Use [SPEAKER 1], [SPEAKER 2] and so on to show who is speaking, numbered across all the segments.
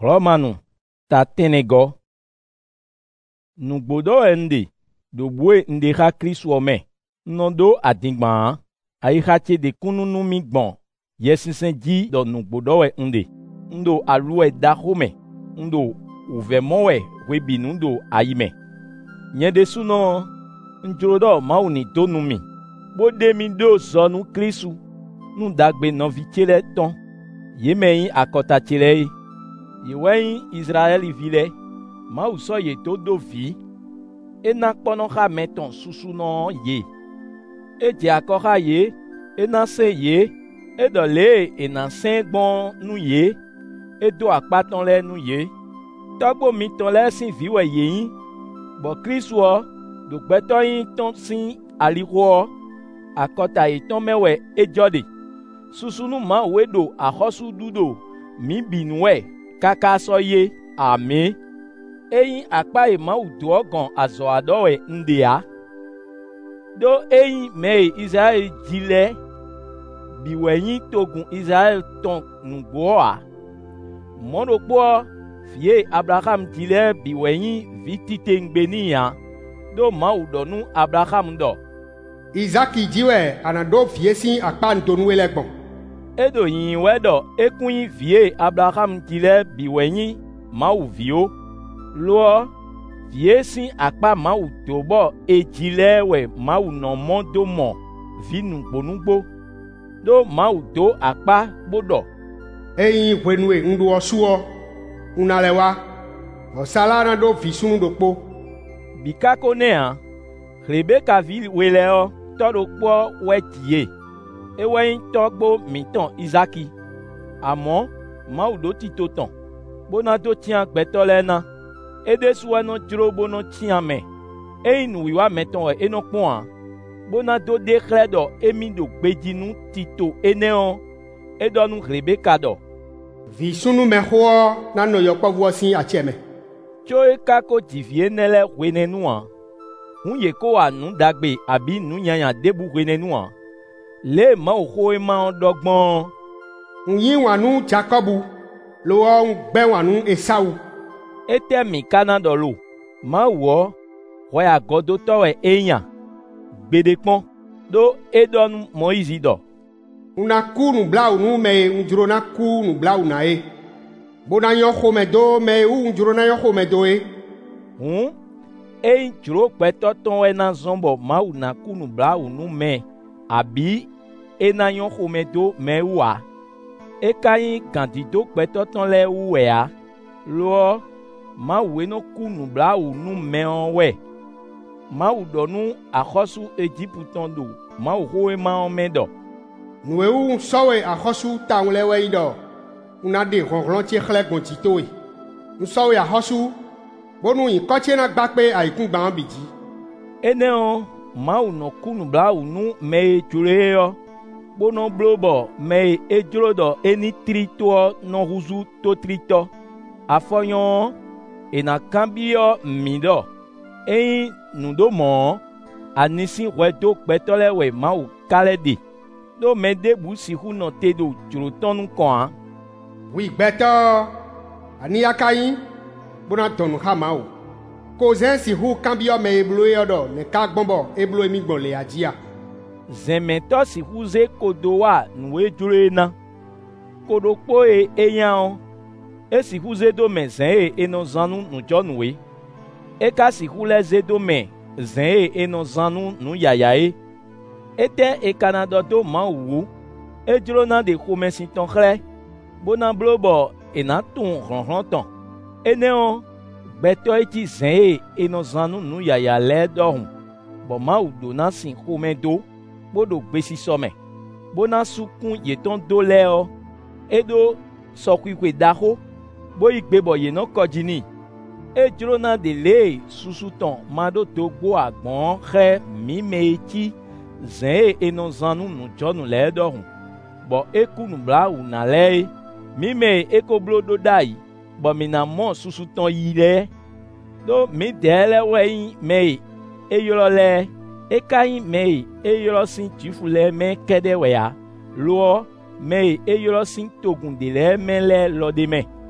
[SPEAKER 1] Romanu ta tenego. Nugbodo ende do bue nde ha Kristo ome. Nondo adingban ai hache de kununu migbon. Yesinsen ji do nugbodo ende. Ndo alue da home. Ndo uvemowe webi nundo aime. Nyede suno njorodo mauni tonumi. Bode mi do sonu Kristo. Nu dagbe no vichele ton. Yemeyin akota chile. Yeweyin Israeli vile. Ma uso ye to do vi. E na kpono ha meton susu no ye. E je akoha ye. E na se ye. E do le e na sen gbon nu ye. E do akpaton le nu ye. Togbo mi ton le sin viwe ye yin. Bo Kristo do gbeto yin ton sin aliho. Akota ye ton mewe e jode. Susunu ma wedo ahosu dudo. Mi binwe. Kaka so ye. Amen. Eyin akpa e ma udo ogan azo adowe ndea. Do eyin me Israel jile. Biweyin togun Israel ton nugoa. Mono po fie Abraham jile biweyin vitite ngbeni ya. Do ma udonu Abraham do.
[SPEAKER 2] Isaki jiwe anado fie sin akpa ntonu elegbon.
[SPEAKER 1] Edo yin wedo ekunyin fie Abraham jile biweyin ma uvio. Lo vie sin akpa ma utobo ejilewe ma unomo do mo vinu gbonugbo. Do ma udo akpa bodo.
[SPEAKER 2] Eyin kwenwe ndu osuo. Unalewa. Osala na do fisunu do po.
[SPEAKER 1] Bikako nea. Rebeka vil weleo todo po wetie. Eweyin togbo miton Isaki. Amo ma udo titoton. Bona do tian gbetole na. Ede suwa no drobo no tiame. Einu wiwa meton eno pon. Bona do de kredo emido gbedinu tito eneo. Edonu Rebeka do.
[SPEAKER 2] Visunu meho na no yokwa voisin acheme.
[SPEAKER 1] Choe kako divie nele wenenua. Hunye ko anu dagbe abi nu nyanya debu wenenua. Le ma oho ma odogbon.
[SPEAKER 2] Unyin wanu Jacobu. Lo ngbe wanu Esau.
[SPEAKER 1] Ete mi Canada lo. Ma wo. Roya godo towe enya. Bedekpon. Do edon Moïse do.
[SPEAKER 2] Una ku nu blau nu me unjuro na ku nu blau na e. Bona yo home do me unjuro na yo home do e.
[SPEAKER 1] E juro peto ton e na zombo ma una ku nu blau nu me. Abi e na yo home do me wa. E kayin kandido peto ton le uwe a. Lo ma we no ku nu blau nu me onwe. Ma udonu akhosu Ejiputon do. Ma uhoe ma omedo.
[SPEAKER 2] Nous ou sowe a hosu taunlewe ido. Una de ronron ti khle gontitoe. Nous sowe a hosu bonu yin koche na gbagbe a ikun gba biji.
[SPEAKER 1] Eneo ma uno kunu bla unu me juleyo. Bono blobo me ejrodo eni trito no huzu to trito. Afoyon ena kambio mido. Eyin nudo mo anisi wedo petolewe ma u kaledi. Do me debu si hu no tedo jurotonu kon.
[SPEAKER 2] Oui beto ani akayin bona tonu hama o. Ko zen si hu kambio me eblo yodo ne ka gbonbo eblo mi gbon le ajia.
[SPEAKER 1] Zemeto si hu ze kodowa nuwe jure na. Kodokpo eyan. E si hu ze do me zen eno zanu nu jonuwe. E ka si hu le ze do me zen eno zanu nu yayae. Ete e Canada do ma wu. E jrona de komensi ton khle. Bona blobo e na ton ronron ton. E neon. Beto eti zen e no zanu nu yaya le dohun. Bo ma u do na sin komen do. Bodo gbesi some. Bona sukun ye ton do leo. E do sokwikwe daho. Bo igbebo ye no kojini. E jrona de le susu ton. Mado to go agbon khe mi me eti. Zen e no zanu nu jonu le dohun. Bo eku nu bla u na le. Mi me eko blodo dai. Bo mi na mon susu ton yile. Do mi dele weyin me. E yolo le. E kayin me. E yolo sin tifule me kede weya. Lo me e yolo sin togun de le me le lo de me.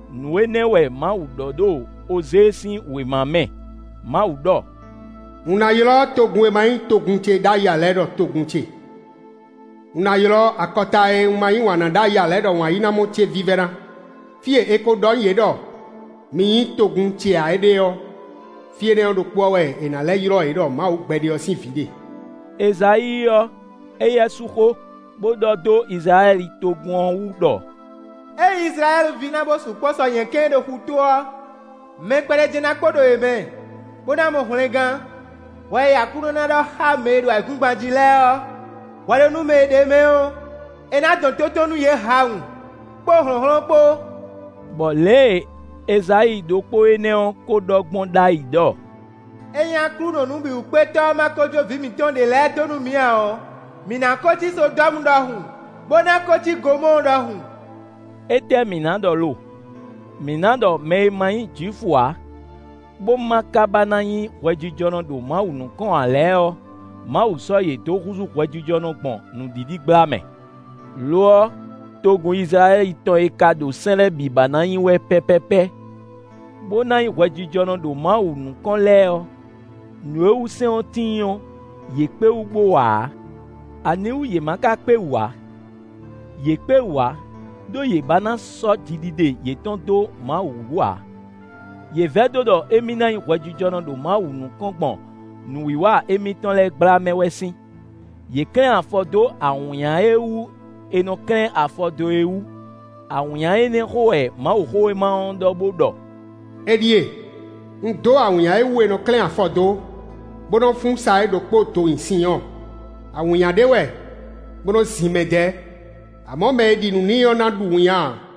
[SPEAKER 1] nu ene we Mawu do do oze sin we mame. Mawu do.
[SPEAKER 2] Una yelo togun e mai togun che da ya le do togun che. Una yelo akota e mai wana da ya le do wa ina mo che vivera. Fie eko do ye do. Mi togun che a ede yo. Fie ne do po we e na le yelo e do Mawu gbe de o sin fide.
[SPEAKER 1] Esayi yo eye suko bodo do Israel togun on do.
[SPEAKER 3] E Israel vina bo su poso yen ken do huto. Me pere jina kodo ebe. Bona mo hungan. Wa ya kuro na do ha me do aikun gbajile o. Wa le nu me de me o. E na don toto nu ye haun. Po hon po.
[SPEAKER 1] Bo le Esayi do po ene on ko dogbon da ido.
[SPEAKER 3] Eyan kuro nu bi upeto makojo vi mi ton de le to nu mi a o. Mi na ko ti so dom do hun. Bona ko ti gomo do hun.
[SPEAKER 1] Ete minando lo. Minando me mai jifua. Bo makabana yin wejijono do Mawu nu kan ale o. Mawu so ye to kuzu wejijono gbon nu didi gba me. Lo togun Israel iton ekado senle bibana yin we pepepe. Bo na yin wejijono do Mawu nu kan le o. Nu ewu se on tinyon ye pe ugbo wa. Ani u ye maka pe wa. Ye pe wa. Do ye bana so didide ye ton do Mawu wa. Ye vedo do emina yin wejijono do Mawu nu kan gbon nu wiwa emi ton le gbra mewesin. Ye kren afodo awuyan ewu eno kren afodo ewu. Awuyan ene hoe Mawu hoe ma on do bodo.
[SPEAKER 2] Edie, ndo awuyan ewu eno kren afodo. Bono fun sa e do po to insiyan. Awuyan de we. Bono simede. Amo me di nu ni ona du yan.